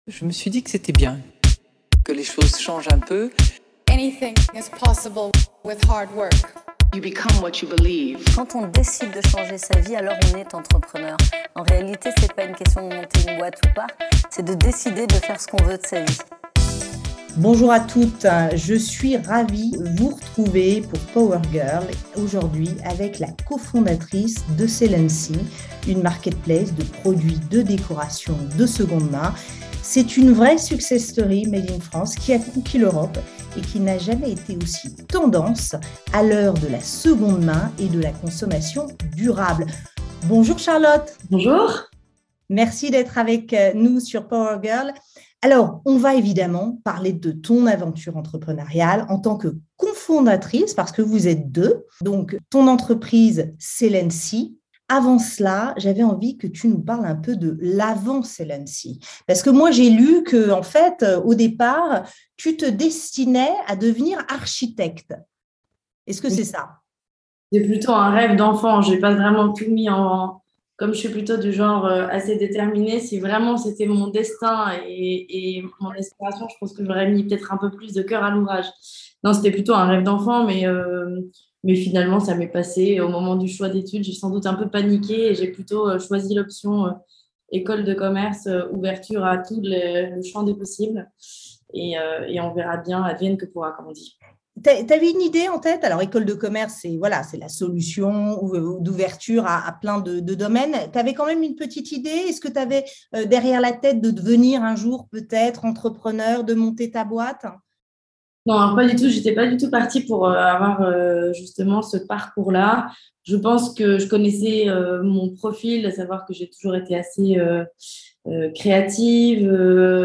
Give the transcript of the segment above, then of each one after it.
Je me suis dit que c'était bien, que les choses changent un peu. Anything is possible with hard work. You become what you believe. Quand on décide de changer sa vie, alors on est entrepreneur. En réalité, c'est pas une question de monter une boîte ou pas, c'est de décider de faire ce qu'on veut de sa vie. Bonjour à toutes, je suis ravie de vous retrouver pour Power Girl aujourd'hui avec la cofondatrice de Celency, une marketplace de produits de décoration de seconde main. C'est une vraie success story made in France qui a conquis l'Europe et qui n'a jamais été aussi tendance à l'heure de la seconde main et de la consommation durable. Bonjour Charlotte. Bonjour. Merci d'être avec nous sur Power Girl. Alors, on va évidemment parler de ton aventure entrepreneuriale en tant que cofondatrice, parce que vous êtes deux. Donc, ton entreprise Celency. Avant cela, j'avais envie que tu nous parles un peu de l'avant Celency. Parce que moi, j'ai lu que, en fait, au départ, tu te destinais à devenir architecte. Est-ce que c'est ça? C'est plutôt un rêve d'enfant. Je n'ai pas vraiment tout mis en… Comme je suis plutôt du genre assez déterminée, si vraiment c'était mon destin et mon inspiration, je pense que j'aurais mis peut-être un peu plus de cœur à l'ouvrage. Non, c'était plutôt un rêve d'enfant, mais finalement, ça m'est passé. Au moment du choix d'études, j'ai sans doute un peu paniqué et j'ai plutôt choisi l'option école de commerce, ouverture à tout le champ des possibles. Et on verra bien, advienne que pourra, comme on dit. Tu avais une idée en tête? Alors, école de commerce, c'est la solution d'ouverture à plein de domaines. Tu avais quand même une petite idée? Est-ce que tu avais derrière la tête de devenir un jour peut-être entrepreneur, de monter ta boîte? Non, alors pas du tout. Je n'étais pas du tout partie pour avoir justement ce parcours-là. Je pense que je connaissais mon profil, à savoir que j'ai toujours été assez créative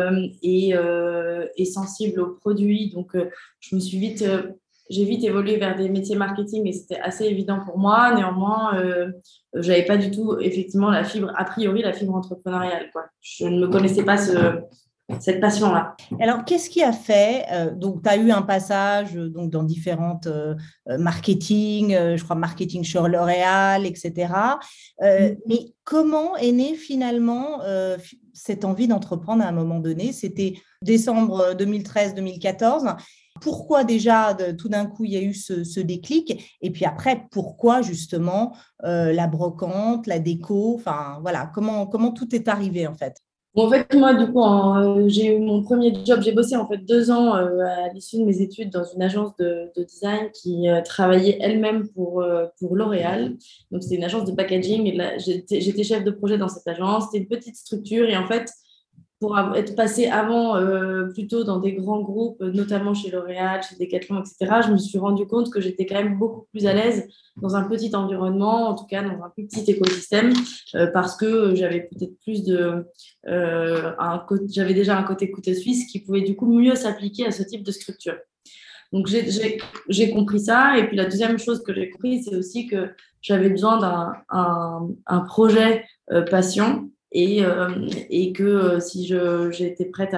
et sensible aux produits. Donc, je me suis j'ai vite évolué vers des métiers marketing et c'était assez évident pour moi. Néanmoins, je n'avais pas du tout, effectivement, la fibre entrepreneuriale, quoi. Je ne me connaissais pas cette passion-là. Alors, qu'est-ce qui a fait donc, tu as eu un passage donc, dans différentes marketing, je crois marketing chez L'Oréal, etc. Mais comment est née finalement cette envie d'entreprendre à un moment donné? C'était décembre 2013-2014. Pourquoi déjà, tout d'un coup, il y a eu ce déclic? Et puis après, pourquoi justement la brocante, la déco? Enfin, voilà, comment tout est arrivé en fait? Bon, en fait, moi, du coup, j'ai eu mon premier job. J'ai bossé en fait 2 ans à l'issue de mes études dans une agence de design qui travaillait elle-même pour L'Oréal. Donc, c'était une agence de packaging. Et là, j'étais chef de projet dans cette agence. C'était une petite structure. Et en fait, pour être passée avant plutôt dans des grands groupes, notamment chez L'Oréal, chez Decathlon, etc., je me suis rendu compte que j'étais quand même beaucoup plus à l'aise dans un petit environnement, en tout cas dans un plus petit écosystème, parce que j'avais peut-être plus j'avais déjà un côté couteau suisse qui pouvait du coup mieux s'appliquer à ce type de structure. Donc, j'ai compris ça. Et puis, la deuxième chose que j'ai compris, c'est aussi que j'avais besoin d'un projet passion. Et que si j'étais prête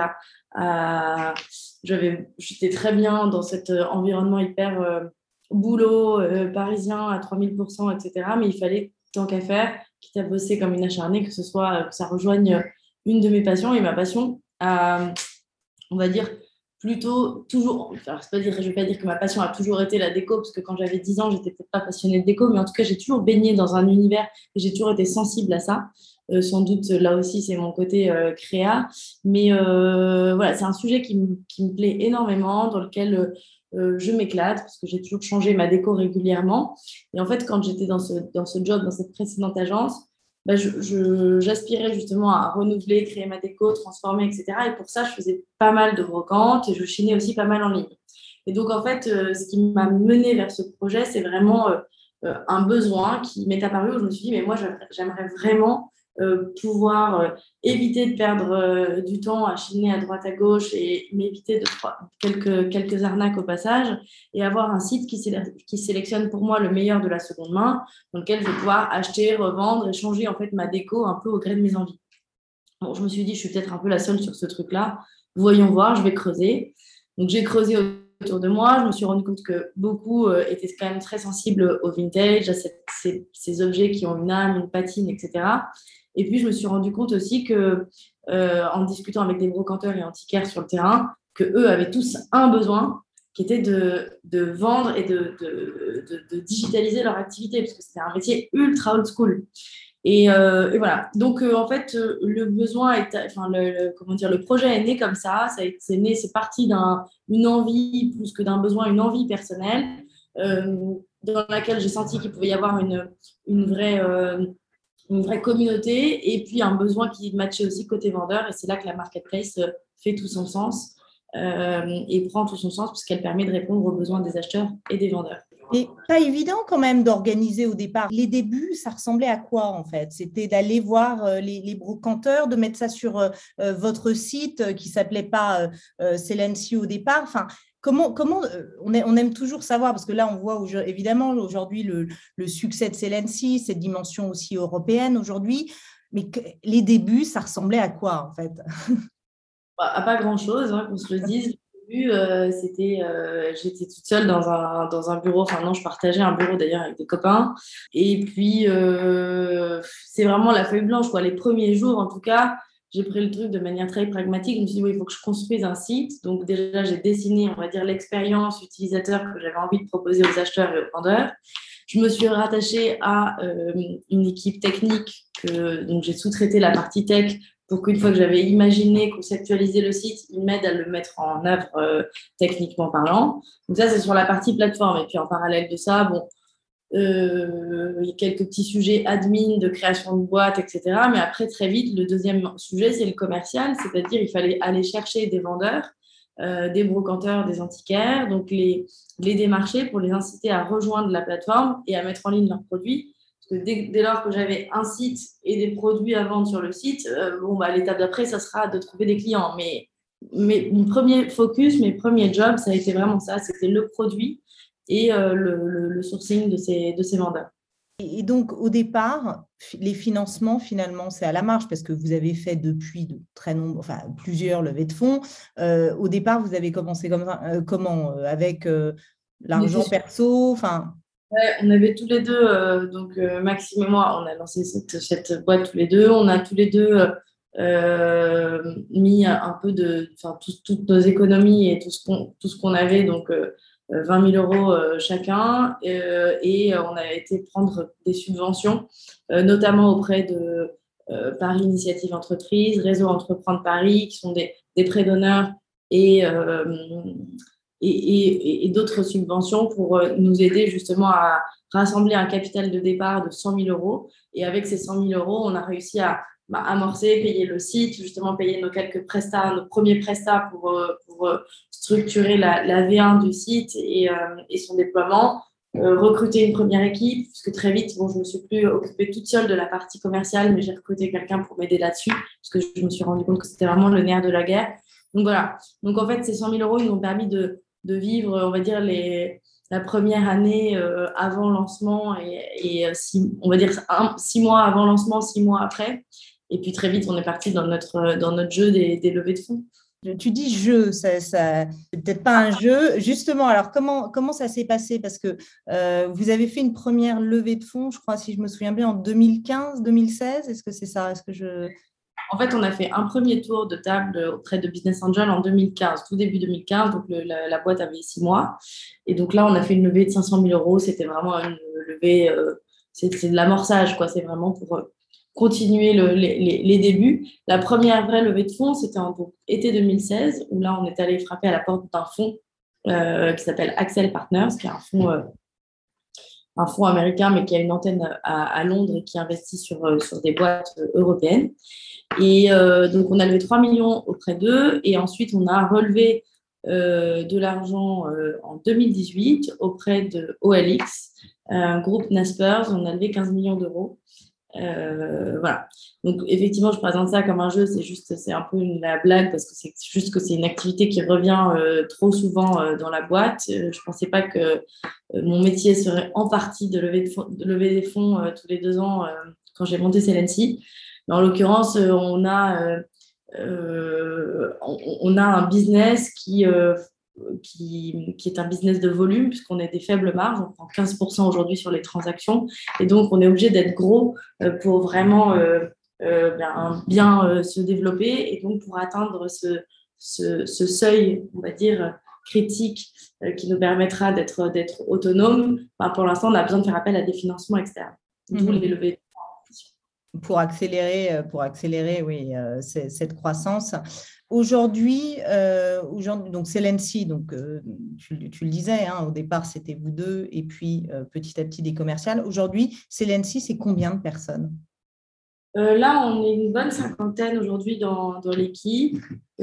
j'étais très bien dans cet environnement hyper boulot parisien à 3000%, etc. Mais il fallait, tant qu'à faire, quitte à bosser comme une acharnée, que ça rejoigne une de mes passions. Et ma passion, on va dire, plutôt toujours, alors je ne vais pas dire que ma passion a toujours été la déco, parce que quand j'avais 10 ans, je n'étais peut-être pas passionnée de déco, mais en tout cas, j'ai toujours baigné dans un univers et j'ai toujours été sensible à ça. Sans doute, là aussi, c'est mon côté créa. Mais voilà, c'est un sujet qui me plaît énormément, dans lequel je m'éclate, parce que j'ai toujours changé ma déco régulièrement. Et en fait, quand j'étais dans ce job, dans cette précédente agence, j'aspirais justement à renouveler, créer ma déco, transformer, etc. Et pour ça, je faisais pas mal de brocantes et je chinais aussi pas mal en ligne. Et donc, en fait, ce qui m'a menée vers ce projet, c'est vraiment un besoin qui m'est apparu où je me suis dit, mais moi, j'aimerais vraiment pouvoir éviter de perdre du temps à chiner à droite à gauche et m'éviter quelques arnaques au passage et avoir un site qui sélectionne pour moi le meilleur de la seconde main dans lequel je vais pouvoir acheter, revendre et changer en fait ma déco un peu au gré de mes envies. Bon, je me suis dit, je suis peut-être un peu la seule sur ce truc-là. Voyons voir, je vais creuser. Donc, j'ai creusé autour de moi. Je me suis rendu compte que beaucoup étaient quand même très sensibles au vintage, à ces objets qui ont une âme, une patine, etc. Et puis, je me suis rendu compte aussi que en discutant avec des brocanteurs et antiquaires sur le terrain, qu'eux avaient tous un besoin, qui était de vendre et de digitaliser leur activité, parce que c'était un métier ultra old school. Et voilà. Donc, en fait, le besoin, le projet est né comme ça. C'est parti d'une envie plus que d'un besoin, une envie personnelle, dans laquelle j'ai senti qu'il pouvait y avoir une vraie communauté et puis un besoin qui matchait aussi côté vendeur. Et c'est là que la marketplace fait tout son sens et prend tout son sens puisqu'elle permet de répondre aux besoins des acheteurs et des vendeurs. Et pas évident quand même d'organiser au départ. Les débuts, ça ressemblait à quoi en fait? C'était d'aller voir les brocanteurs, de mettre ça sur votre site qui ne s'appelait pas Selency au départ. Enfin, comment on aime toujours savoir, parce que là, on voit évidemment aujourd'hui le succès de Selency, cette dimension aussi européenne aujourd'hui. Mais les débuts, ça ressemblait à quoi en fait? À pas grand-chose, hein, qu'on se le dise. J'étais toute seule dans un bureau. Enfin non, je partageais un bureau d'ailleurs avec des copains. Et puis, c'est vraiment la feuille blanche, quoi. Les premiers jours, en tout cas, j'ai pris le truc de manière très pragmatique. Je me suis dit, oui, il faut que je construise un site. Donc déjà, j'ai dessiné, on va dire, l'expérience utilisateur que j'avais envie de proposer aux acheteurs et aux vendeurs. Je me suis rattachée à une équipe technique, donc j'ai sous-traité la partie tech pour qu'une fois que j'avais imaginé, conceptualisé le site, ils m'aident à le mettre en œuvre techniquement parlant. Donc ça, c'est sur la partie plateforme. Et puis en parallèle de ça, il y a quelques petits sujets admin, de création de boîtes, etc. Mais après, très vite, le deuxième sujet, c'est le commercial, c'est-à-dire il fallait aller chercher des vendeurs, des brocanteurs, des antiquaires, donc les démarcher pour les inciter à rejoindre la plateforme et à mettre en ligne leurs produits. Parce que dès lors que j'avais un site et des produits à vendre sur le site, l'étape d'après, ça sera de trouver des clients. Mais mon premier focus, mes premiers jobs, ça a été vraiment ça. C'était le produit et le sourcing de ces vendeurs. Et donc, au départ, les financements, finalement, c'est à la marge parce que vous avez fait depuis plusieurs levées de fonds. Au départ, vous avez commencé comment avec l'argent perso, Ouais, on avait tous les deux, Maxime et moi, on a lancé cette boîte tous les deux. On a tous les deux mis un peu toutes nos économies et tout ce qu'on avait, donc 20 000 euros chacun. Et on a été prendre des subventions, notamment auprès de Paris Initiative Entreprise, Réseau Entreprendre Paris, qui sont des prêts-donneurs et d'autres subventions pour nous aider justement à rassembler un capital de départ de 100 000 euros. Et avec ces 100 000 euros, on a réussi à amorcer, payer le site, justement payer nos premiers prestats pour structurer la V1 du site et son déploiement, recruter une première équipe, parce que très vite, je ne me suis plus occupée toute seule de la partie commerciale, mais j'ai recruté quelqu'un pour m'aider là-dessus, parce que je me suis rendu compte que c'était vraiment le nerf de la guerre. Donc voilà. Donc en fait, ces 100 000 euros, ils m'ont permis de vivre, on va dire, la première année avant lancement et 6 mois avant lancement, 6 mois après. Et puis très vite, on est parti dans notre jeu des levées de fonds. Tu dis jeu, ça c'est peut-être pas un jeu. Justement, alors comment ça s'est passé? Parce que vous avez fait une première levée de fonds, je crois, si je me souviens bien, en 2015, 2016. Est-ce que c'est ça? En fait, on a fait un premier tour de table auprès de Business Angel en 2015, tout début 2015. Donc, la boîte avait 6 mois. Et donc là, on a fait une levée de 500 000 euros. C'était vraiment une levée, c'est de l'amorçage, quoi. C'est vraiment pour continuer les débuts. La première vraie levée de fonds, c'était en été 2016, où là, on est allé frapper à la porte d'un fonds qui s'appelle Accel Partners, qui est un fonds américain, mais qui a une antenne à Londres et qui investit sur des boîtes européennes. Et donc, on a levé 3 millions auprès d'eux. Et ensuite, on a relevé de l'argent en 2018 auprès de OLX, un groupe Naspers. On a levé 15 millions d'euros. Voilà. Donc, effectivement, je présente ça comme un jeu. C'est un peu la blague parce que c'est juste que c'est une activité qui revient trop souvent dans la boîte. Je ne pensais pas que mon métier serait en partie de lever des fonds tous les 2 ans quand j'ai monté Selency. Mais en l'occurrence, on a un business qui est un business de volume, puisqu'on a des faibles marges, on prend 15% aujourd'hui sur les transactions, et donc on est obligé d'être gros pour vraiment bien se développer. Et donc, pour atteindre ce seuil, on va dire, critique qui nous permettra d'être autonome, pour l'instant, on a besoin de faire appel à des financements externes, d'où les levées. Pour accélérer oui, cette croissance. Aujourd'hui, donc Celency, donc, tu le disais, hein, au départ, c'était vous deux, et puis petit à petit des commerciales. Aujourd'hui, Celency, c'est combien de personnes? Là, on est une bonne cinquantaine aujourd'hui dans l'équipe.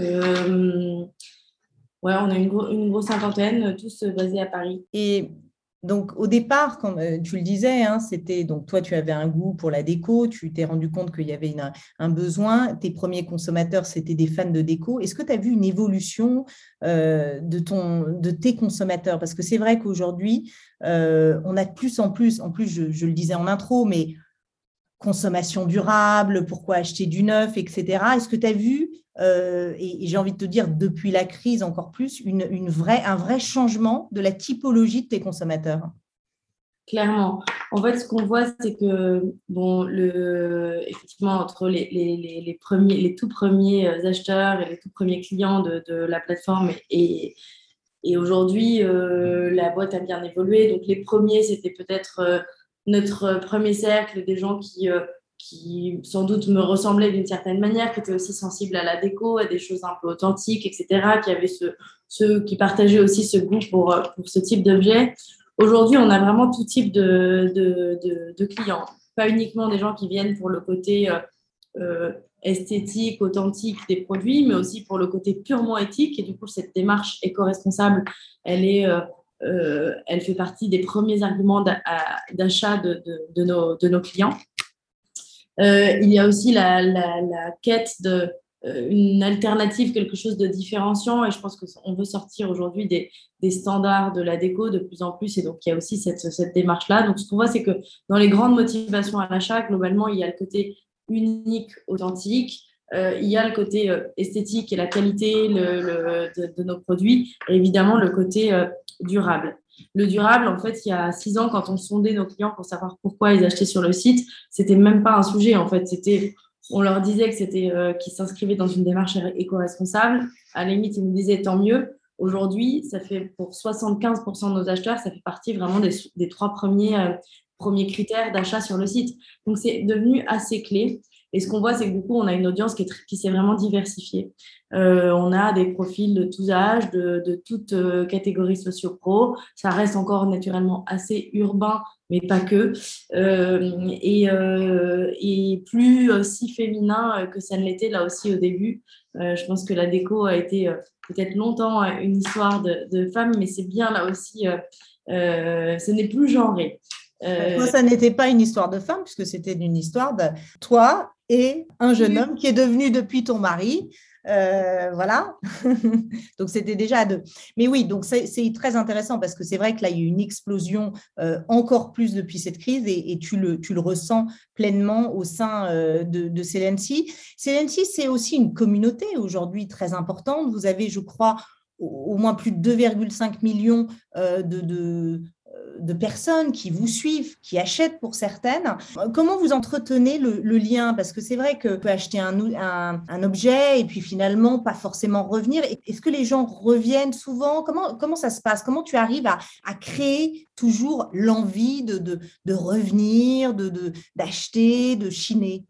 Ouais, on a une grosse cinquantaine, tous basés à Paris. Et donc, au départ, comme tu le disais, hein, c'était donc toi, tu avais un goût pour la déco, tu t'es rendu compte qu'il y avait un besoin. Tes premiers consommateurs, c'était des fans de déco. Est-ce que tu as vu une évolution de tes consommateurs? Parce que c'est vrai qu'aujourd'hui, on a de plus en plus, je le disais en intro, mais consommation durable, pourquoi acheter du neuf, etc. Est-ce que tu as vu, et j'ai envie de te dire depuis la crise encore plus, un vrai changement de la typologie de tes consommateurs? Clairement. En fait, ce qu'on voit, c'est que, effectivement, entre les tout premiers acheteurs et les tout premiers clients de la plateforme et aujourd'hui, la boîte a bien évolué. Donc, les premiers, c'était peut-être notre premier cercle, des gens qui sans doute me ressemblaient d'une certaine manière, qui étaient aussi sensibles à la déco, à des choses un peu authentiques, etc., qui avaient ceux qui partageaient aussi ce goût pour ce type d'objet. Aujourd'hui, on a vraiment tout type de clients, pas uniquement des gens qui viennent pour le côté esthétique, authentique des produits, mais aussi pour le côté purement éthique. Et du coup, cette démarche éco-responsable, elle fait partie des premiers arguments d'achat de nos clients. Il y a aussi la quête une alternative, quelque chose de différenciant, et je pense qu'on veut sortir aujourd'hui des standards de la déco de plus en plus, et donc il y a aussi cette démarche-là. Donc ce qu'on voit, c'est que dans les grandes motivations à l'achat, globalement, il y a le côté unique, authentique, il y a le côté esthétique et la qualité de nos produits, et évidemment le côté durable. Le durable, en fait, il y a 6 ans, quand on sondait nos clients pour savoir pourquoi ils achetaient sur le site, c'était même pas un sujet, en fait. On leur disait que qu'ils s'inscrivaient dans une démarche éco-responsable. À la limite, ils nous disaient tant mieux. Aujourd'hui, ça fait pour 75% de nos acheteurs, ça fait partie vraiment des 3 premiers critères d'achat sur le site. Donc, c'est devenu assez clé. Et ce qu'on voit, c'est que du coup, on a une audience qui s'est vraiment diversifiée. On a des profils de tous âges, de toutes catégories socio-pro. Ça reste encore naturellement assez urbain, mais pas que. Et plus si féminin que ça ne l'était là aussi au début. Je pense que la déco a été peut-être longtemps une histoire de femmes, mais c'est bien là aussi, ce n'est plus genré. Toi, ça n'était pas une histoire de femme, puisque c'était une histoire de toi et un jeune homme qui est devenu depuis ton mari. Voilà. Donc, c'était déjà à 2. Mais oui, donc c'est très intéressant parce que c'est vrai que là, il y a eu une explosion encore plus depuis cette crise et tu le ressens pleinement au sein de Celency. Celency, c'est aussi une communauté aujourd'hui très importante. Vous avez, je crois, au moins plus de 2,5 millions de personnes qui vous suivent, qui achètent pour certaines. Comment vous entretenez le lien? Parce que c'est vrai que peut acheter un objet et puis finalement pas forcément revenir. Est-ce que les gens reviennent souvent? Comment ça se passe? Comment tu arrives à créer toujours l'envie de revenir, d'acheter, de chiner?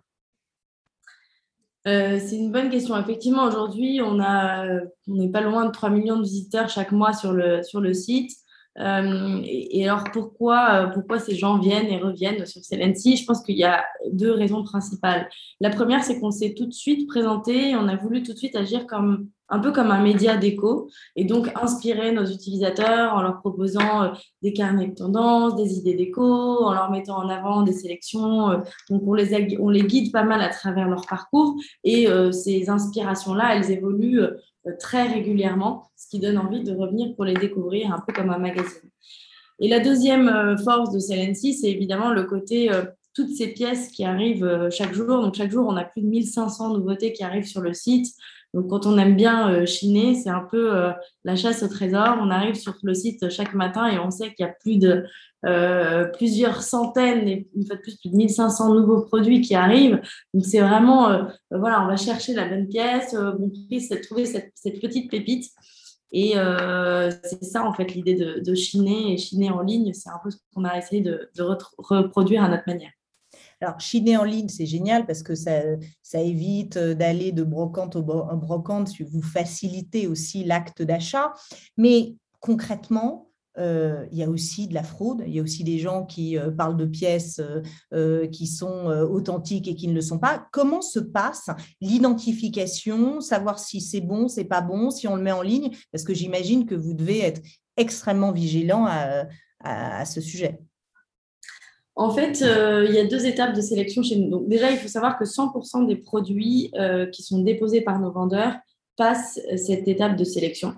C'est une bonne question. Effectivement, aujourd'hui, on n'est pas loin de 3 millions de visiteurs chaque mois sur le site. Et alors, pourquoi ces gens viennent et reviennent sur Celency? Je pense qu'il y a 2 raisons principales. La première, c'est qu'on s'est tout de suite présenté et on a voulu tout de suite agir un peu comme un média déco et donc inspirer nos utilisateurs en leur proposant des carnets de tendance, des idées déco, en leur mettant en avant des sélections. Donc, on les guide pas mal à travers leur parcours et ces inspirations-là, elles évoluent très régulièrement, ce qui donne envie de revenir pour les découvrir, un peu comme un magazine. Et la deuxième force de Celency, c'est évidemment le côté toutes ces pièces qui arrivent chaque jour. Donc chaque jour, on a plus de 1500 nouveautés qui arrivent sur le site. Donc, quand on aime bien chiner, c'est un peu la chasse au trésor. On arrive sur le site chaque matin et on sait qu'il y a plus de plusieurs centaines, et une fois de plus de 1500 nouveaux produits qui arrivent. Donc, c'est vraiment, voilà, on va chercher la bonne pièce, bon prix, c'est de trouver cette petite pépite. Et c'est ça, en fait, l'idée de chiner et chiner en ligne. C'est un peu ce qu'on a essayé de reproduire à notre manière. Alors, chiner en ligne, c'est génial parce que ça évite d'aller de brocante en brocante, vous facilitez aussi l'acte d'achat. Mais concrètement, il y a aussi de la fraude, il y a aussi des gens qui parlent de pièces qui sont authentiques et qui ne le sont pas. Comment se passe l'identification, savoir si c'est bon, c'est pas bon, si on le met en ligne? Parce que j'imagine que vous devez être extrêmement vigilant à ce sujet. En fait, il y a 2 étapes de sélection chez nous. Donc, déjà, il faut savoir que 100% des produits qui sont déposés par nos vendeurs passent cette étape de sélection.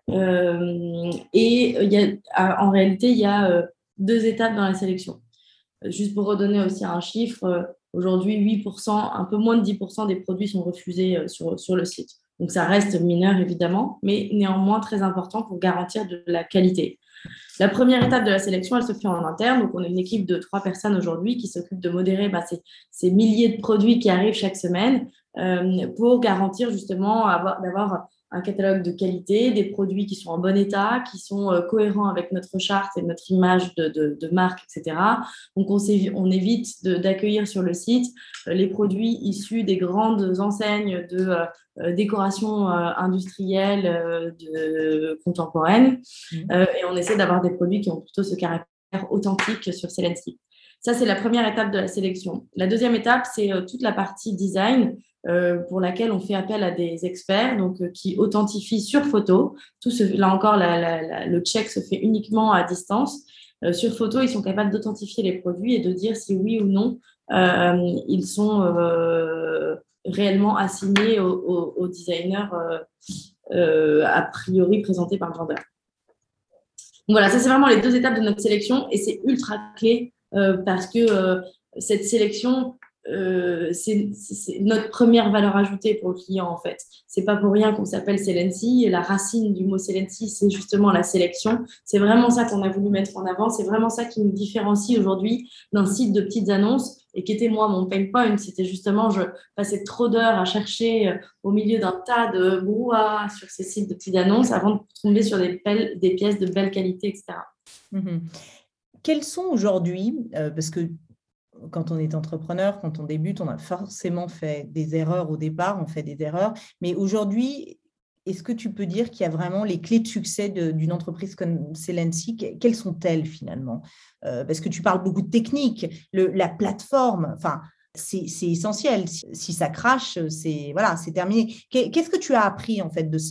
Et en réalité, il y a 2 étapes dans la sélection. Juste pour redonner aussi un chiffre, aujourd'hui, 8%, un peu moins de 10% des produits sont refusés sur le site. Donc, ça reste mineur, évidemment, mais néanmoins très important pour garantir de la qualité. La première étape de la sélection, elle se fait en interne. Donc, on a une équipe de 3 personnes aujourd'hui qui s'occupent de modérer ces milliers de produits qui arrivent chaque semaine pour garantir justement d'avoir un catalogue de qualité, des produits qui sont en bon état, qui sont cohérents avec notre charte et notre image de marque, etc. Donc, on évite d'accueillir sur le site les produits issus des grandes enseignes de décoration industrielle contemporaine. Et on essaie d'avoir des produits qui ont plutôt ce caractère authentique sur Selensky. Ça, c'est la première étape de la sélection. La deuxième étape, c'est toute la partie design pour laquelle on fait appel à des experts qui authentifient sur photo. Là encore, le check se fait uniquement à distance. Sur photo, ils sont capables d'authentifier les produits et de dire si oui ou non ils sont réellement assignés au designer a priori présenté par le vendeur. Donc voilà, ça c'est vraiment les 2 étapes de notre sélection et c'est ultra clé parce que cette sélection, c'est notre première valeur ajoutée pour le client en fait. C'est pas pour rien qu'on s'appelle Selensky et la racine du mot Selensky, c'est justement la sélection. C'est vraiment ça qu'on a voulu mettre en avant. C'est vraiment ça qui nous différencie aujourd'hui d'un site de petites annonces et qui était moi mon pain point. C'était justement, je passais trop d'heures à chercher au milieu d'un tas de brouhaha sur ces sites de petites annonces avant de tomber sur des pièces de belle qualité, etc. Quels sont aujourd'hui, parce que quand on est entrepreneur, quand on débute, on a forcément fait des erreurs au départ, on fait des erreurs. Mais aujourd'hui, est-ce que tu peux dire qu'il y a vraiment les clés de succès d'une entreprise comme Selensky? Quelles sont-elles finalement? Parce que tu parles beaucoup de technique, la plateforme, enfin, c'est essentiel. Si ça crache, c'est terminé. Qu'est-ce que tu as appris en fait de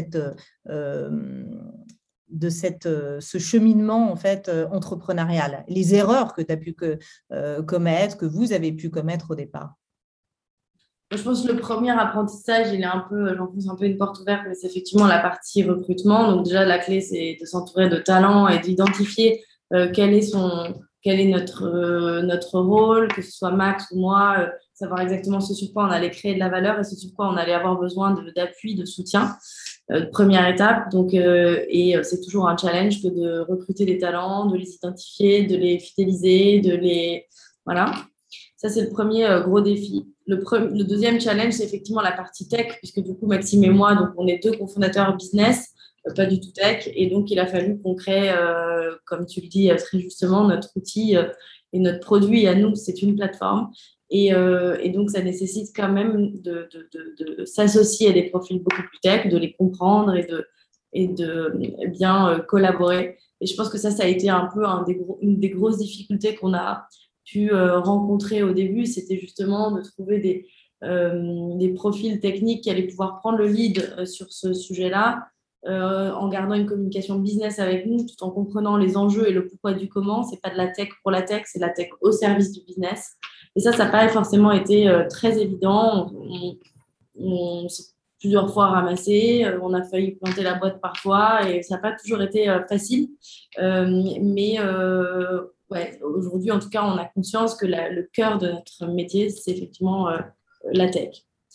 ce cheminement en fait entrepreneurial, les erreurs que tu as pu commettre, que vous avez pu commettre au départ? Je pense que le premier apprentissage, j'enfonce un peu une porte ouverte, mais c'est effectivement la partie recrutement. Donc déjà, la clé, c'est de s'entourer de talents et d'identifier quel est notre rôle, que ce soit Max ou moi, savoir exactement ce sur quoi on allait créer de la valeur et ce sur quoi on allait avoir besoin d'appui, de soutien. Première étape, et c'est toujours un challenge que de recruter des talents, de les identifier, de les fidéliser, voilà. Ça, c'est le premier gros défi. Le deuxième challenge, c'est effectivement la partie tech, puisque du coup, Maxime et moi, donc, on est 2 cofondateurs business, pas du tout tech, et donc il a fallu qu'on crée, comme tu le dis très justement, notre outil et notre produit à nous, c'est une plateforme. Et donc, ça nécessite quand même de s'associer à des profils beaucoup plus tech, de les comprendre et de bien collaborer. Et je pense que ça a été un peu une des grosses difficultés qu'on a pu rencontrer au début. C'était justement de trouver des profils techniques qui allaient pouvoir prendre le lead sur ce sujet-là, en gardant une communication business avec nous, tout en comprenant les enjeux et le pourquoi du comment. Ce n'est pas de la tech pour la tech, c'est de la tech au service du business. Et ça n'a pas forcément été très évident. On s'est plusieurs fois ramassé, on a failli planter la boîte parfois et ça n'a pas toujours été facile. Mais aujourd'hui, en tout cas, on a conscience que le cœur de notre métier, c'est effectivement la tech.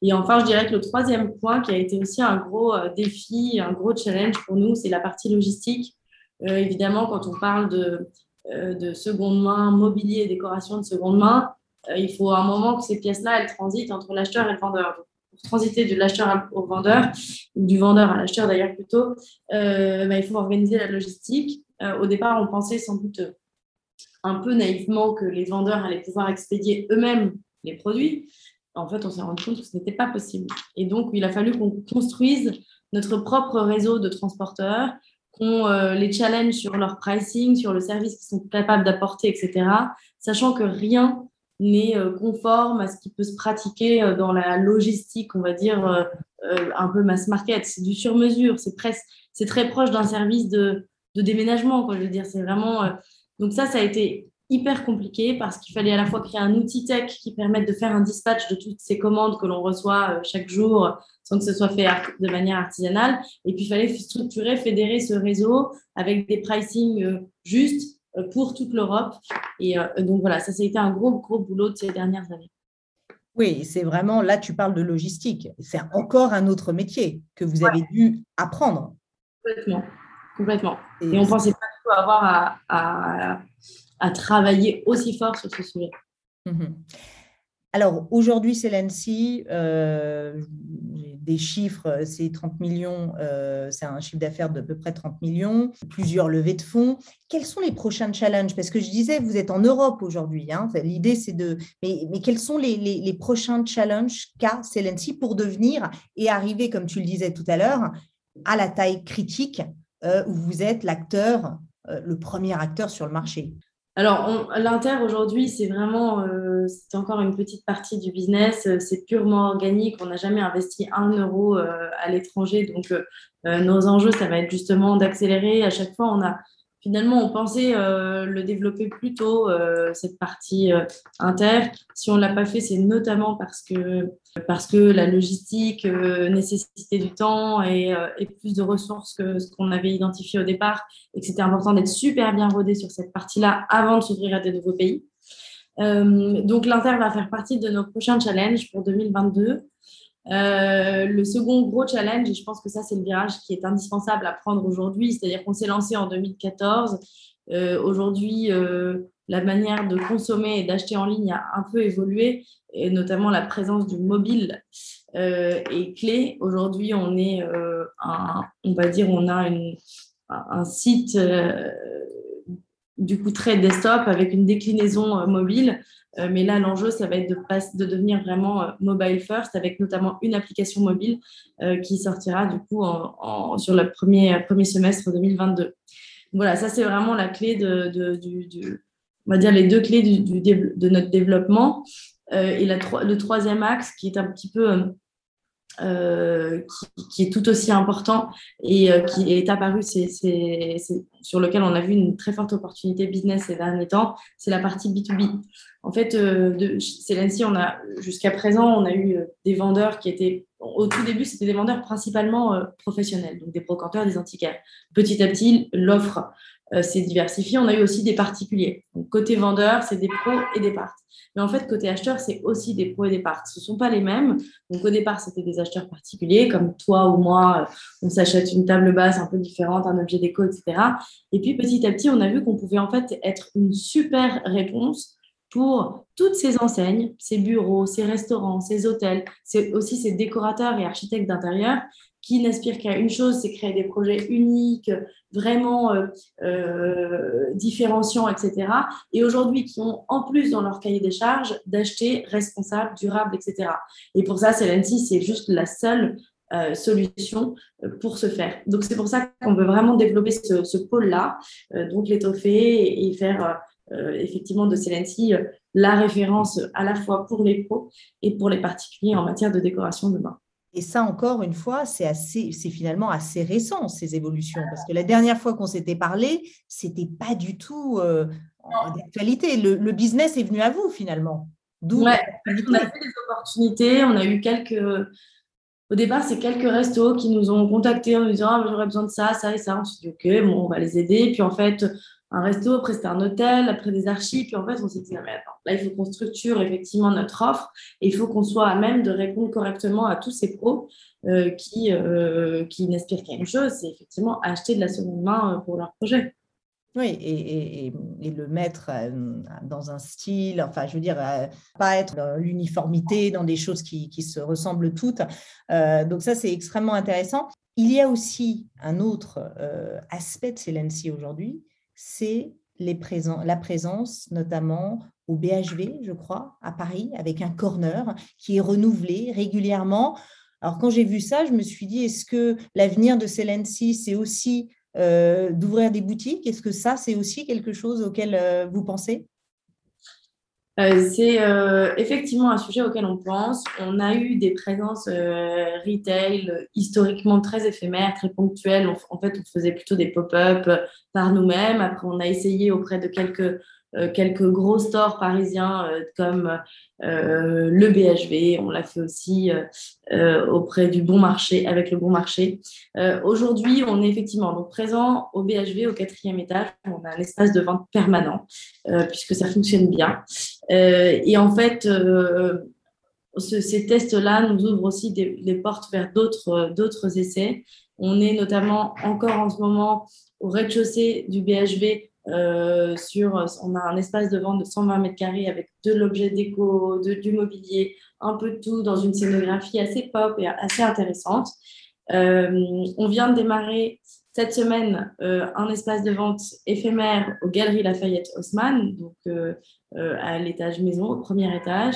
Et enfin, je dirais que le troisième point qui a été aussi un gros défi, un gros challenge pour nous, c'est la partie logistique. Évidemment, quand on parle de seconde main, mobilier et décoration de seconde main, il faut un moment que ces pièces-là, elles transitent entre l'acheteur et le vendeur. Donc, pour transiter de l'acheteur au vendeur, ou du vendeur à l'acheteur d'ailleurs plutôt, il faut organiser la logistique. Au départ, on pensait sans doute un peu naïvement que les vendeurs allaient pouvoir expédier eux-mêmes les produits. En fait, on s'est rendu compte que ce n'était pas possible. Et donc, il a fallu qu'on construise notre propre réseau de transporteurs, qu'on les challenge sur leur pricing, sur le service qu'ils sont capables d'apporter, etc., sachant que rien n'est conforme à ce qui peut se pratiquer dans la logistique, on va dire, un peu mass market. C'est du sur-mesure, c'est très proche d'un service de déménagement, quoi, je veux dire. C'est vraiment... Donc ça a été hyper compliqué parce qu'il fallait à la fois créer un outil tech qui permette de faire un dispatch de toutes ces commandes que l'on reçoit chaque jour sans que ce soit fait de manière artisanale. Et puis, il fallait structurer, fédérer ce réseau avec des pricing justes pour toute l'Europe. Et donc, voilà, ça a été un gros, gros boulot de ces dernières années. Oui, c'est vraiment, là, tu parles de logistique. C'est encore un autre métier que vous avez dû apprendre. Complètement. Et on ne pensait pas du tout avoir à travailler aussi fort sur ce sujet. Alors, aujourd'hui, Celency, des chiffres, c'est 30 millions, c'est un chiffre d'affaires d'à peu près 30 millions, plusieurs levées de fonds. Quels sont les prochains challenges? Parce que je disais, vous êtes en Europe aujourd'hui. Hein, l'idée, c'est de… Mais quels sont les prochains challenges qu'a Celency pour devenir et arriver, comme tu le disais tout à l'heure, à la taille critique où vous êtes l'acteur, le premier acteur sur le marché? Alors, l'Inter aujourd'hui, c'est vraiment, c'est encore une petite partie du business. C'est purement organique. On n'a jamais investi 1 euro à l'étranger. Donc, nos enjeux, ça va être justement d'accélérer. À chaque fois, on pensait le développer plus tôt, cette partie Inter. Si on ne l'a pas fait, c'est notamment parce que la logistique nécessitait du temps et plus de ressources que ce qu'on avait identifié au départ, et que c'était important d'être super bien rodé sur cette partie-là avant de s'ouvrir à des nouveaux pays. Donc, l'Inter va faire partie de nos prochains challenges pour 2022. Le second gros challenge, et je pense que ça c'est le virage qui est indispensable à prendre aujourd'hui, c'est-à-dire qu'on s'est lancé en 2014. Aujourd'hui, la manière de consommer et d'acheter en ligne a un peu évolué, et notamment la présence du mobile est clé. Aujourd'hui, on est on a un site du coup très desktop avec une déclinaison mobile. Mais là, l'enjeu, ça va être de devenir vraiment mobile first, avec notamment une application mobile qui sortira du coup sur le premier semestre 2022. Voilà, ça c'est vraiment la clé on va dire les 2 clés de notre développement. Et le troisième axe qui est un petit peu qui est tout aussi important et qui est apparu, c'est sur lequel on a vu une très forte opportunité business ces derniers temps, c'est la partie B2B. En fait, Celency, jusqu'à présent, on a eu des vendeurs qui étaient, au tout début, c'était des vendeurs principalement professionnels, donc des brocanteurs, des antiquaires. Petit à petit, l'offre s'est diversifiée. On a eu aussi des particuliers. Donc, côté vendeur, c'est des pros et des parts. Mais en fait, côté acheteur, c'est aussi des pros et des parts. Ce ne sont pas les mêmes. Donc, au départ, c'était des acheteurs particuliers, comme toi ou moi. On s'achète une table basse un peu différente, un objet déco, etc. Et puis, petit à petit, on a vu qu'on pouvait en fait être une super réponse pour toutes ces enseignes, ces bureaux, ces restaurants, ces hôtels, c'est aussi ces décorateurs et architectes d'intérieur qui n'aspirent qu'à une chose, c'est créer des projets uniques, vraiment différenciants, etc. Et aujourd'hui, qui ont en plus dans leur cahier des charges d'acheter responsable, durable, etc. Et pour ça, Celency, c'est juste la seule solution pour ce faire. Donc, c'est pour ça qu'on veut vraiment développer ce pôle-là, donc l'étoffer et faire effectivement de Celency la référence à la fois pour les pros et pour les particuliers en matière de décoration de bain. Et ça, encore une fois, c'est finalement assez récent, ces évolutions, parce que la dernière fois qu'on s'était parlé, ce n'était pas du tout d'actualité. Le business est venu à vous, finalement. On a fait des opportunités, on a eu au départ, c'est quelques restos qui nous ont contactés en nous disant « j'aurais besoin de ça, ça et ça ». On s'est dit « ok, bon, on va les aider ». Puis en fait, un resto, après c'était un hôtel, après des archis. Puis en fait, on s'est dit, non, mais attends, là, il faut qu'on structure effectivement notre offre et il faut qu'on soit à même de répondre correctement à tous ces pros qui n'aspirent qu'à une chose, c'est effectivement acheter de la seconde main pour leur projet. Oui, et le mettre dans un style, enfin, je veux dire, pas être dans l'uniformité, dans des choses qui se ressemblent toutes. Donc ça, c'est extrêmement intéressant. Il y a aussi un autre aspect de Celency aujourd'hui, c'est la présence notamment au BHV, je crois, à Paris, avec un corner qui est renouvelé régulièrement. Alors, quand j'ai vu ça, je me suis dit, est-ce que l'avenir de Celency, c'est aussi d'ouvrir des boutiques? Est-ce que ça, c'est aussi quelque chose auquel vous pensez? C'est effectivement un sujet auquel on pense. On a eu des présences retail historiquement très éphémères, très ponctuelles. En fait, on faisait plutôt des pop-up par nous-mêmes. Après, on a essayé auprès de quelques gros stores parisiens comme le BHV. On l'a fait aussi auprès du Bon Marché, avec le Bon Marché. Aujourd'hui, on est effectivement donc présent au BHV, au 4e étage. On a un espace de vente permanent puisque ça fonctionne bien. Et en fait, ces tests-là nous ouvrent aussi les portes vers d'autres essais. On est notamment encore en ce moment au rez-de-chaussée du BHV. On a un espace de vente de 120 mètres carrés avec de l'objet déco, du mobilier, un peu de tout dans une scénographie assez pop et assez intéressante. On vient de démarrer cette semaine un espace de vente éphémère aux Galeries Lafayette Haussmann, donc à l'étage maison, au premier étage.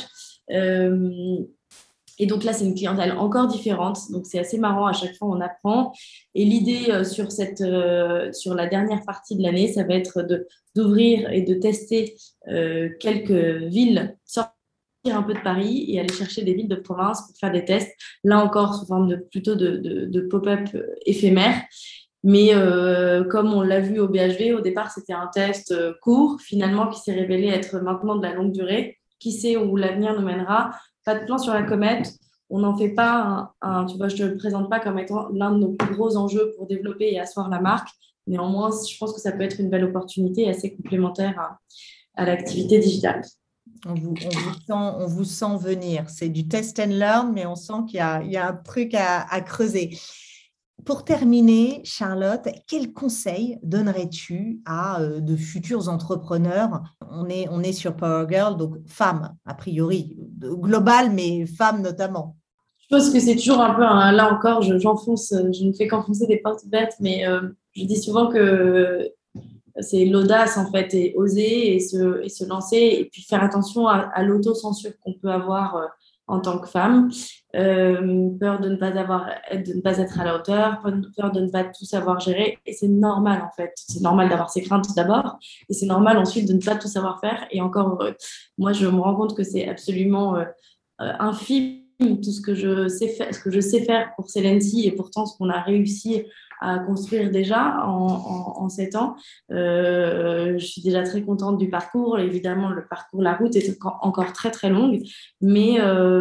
Et donc là, c'est une clientèle encore différente. Donc, c'est assez marrant. À chaque fois, on apprend. Et l'idée sur la dernière partie de l'année, ça va être d'ouvrir et de tester quelques villes, sortir un peu de Paris et aller chercher des villes de province pour faire des tests. Là encore, sous forme plutôt de pop-up éphémère. Mais comme on l'a vu au BHV, au départ, c'était un test court, finalement, qui s'est révélé être maintenant de la longue durée. Qui sait où l'avenir nous mènera? Pas de plan sur la comète. On n'en fait pas tu vois, je ne te le présente pas comme étant l'un de nos plus gros enjeux pour développer et asseoir la marque. Néanmoins, je pense que ça peut être une belle opportunité assez complémentaire à l'activité digitale. On vous sent venir. C'est du test and learn, mais on sent qu'il y a un truc à creuser. Pour terminer, Charlotte, quel conseil donnerais-tu à de futurs entrepreneurs? On est sur Power Girl, donc femmes, a priori, global, mais femmes notamment. Je pense que c'est toujours un peu, là encore, je ne fais qu'enfoncer des portes ouvertes, mais je dis souvent que c'est l'audace, en fait, et oser et se lancer, et puis faire attention à l'autocensure qu'on peut avoir en tant que femme, peur de ne pas être à la hauteur, peur de ne pas tout savoir gérer, et c'est normal en fait, c'est normal d'avoir ses craintes d'abord, et c'est normal ensuite de ne pas tout savoir faire, et encore moi je me rends compte que c'est absolument infime tout ce que je sais faire pour Celency, et pourtant ce qu'on a réussi à construire déjà en 7 ans. Je suis déjà très contente du parcours. Évidemment, le parcours, la route est encore très, très longue. Mais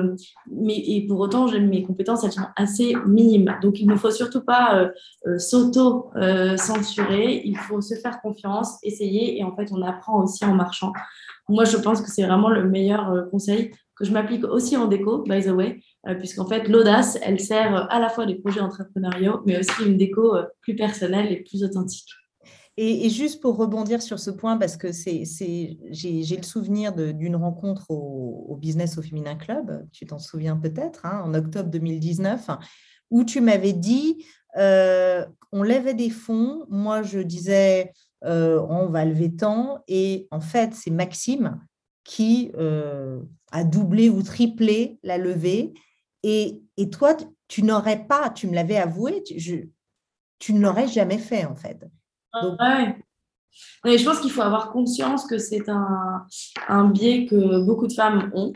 et pour autant, mes compétences, elles sont assez minimes. Donc, il ne faut surtout pas s'auto-censurer. Il faut se faire confiance, essayer. Et en fait, on apprend aussi en marchant. Moi, je pense que c'est vraiment le meilleur conseil que je m'applique aussi en déco, by the way, puisqu'en fait, l'audace, elle sert à la fois des projets entrepreneuriaux, mais aussi une déco plus personnelle et plus authentique. Et juste pour rebondir sur ce point, parce que j'ai le souvenir d'une rencontre au Business au Féminin Club, tu t'en souviens peut-être, en octobre 2019, où tu m'avais dit, on levait des fonds, moi je disais, on va lever tant, et en fait, c'est Maxime qui a doublé ou triplé la levée. Et toi, tu n'aurais pas, tu me l'avais avoué, tu ne l'aurais jamais fait en fait. Donc... Ouais. Mais je pense qu'il faut avoir conscience que c'est un biais que beaucoup de femmes ont.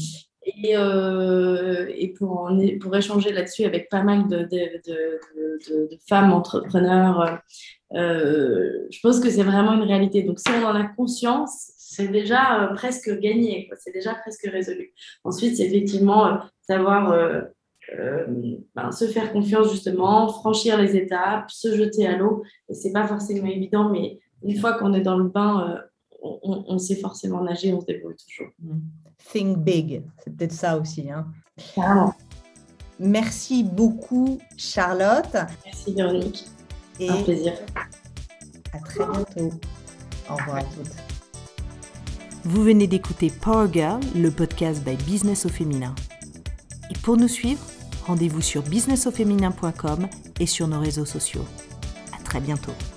Et pour échanger là-dessus avec pas mal de femmes entrepreneurs, je pense que c'est vraiment une réalité. Donc, si on en a conscience, c'est déjà presque gagné, quoi. C'est déjà presque résolu. Ensuite, c'est effectivement savoir se faire confiance, justement, franchir les étapes, se jeter à l'eau. Et ce n'est pas forcément évident, mais une fois qu'on est dans le bain, on sait forcément nager, on se débrouille toujours. Think big, c'est peut-être ça aussi. Hein. Carrément. Merci beaucoup, Charlotte. Merci, Véronique. Et un plaisir. À très bientôt. Au revoir à toutes. Vous venez d'écouter Power Girl, le podcast by Business au Féminin. Et pour nous suivre, rendez-vous sur businessauféminin.com et sur nos réseaux sociaux. À très bientôt.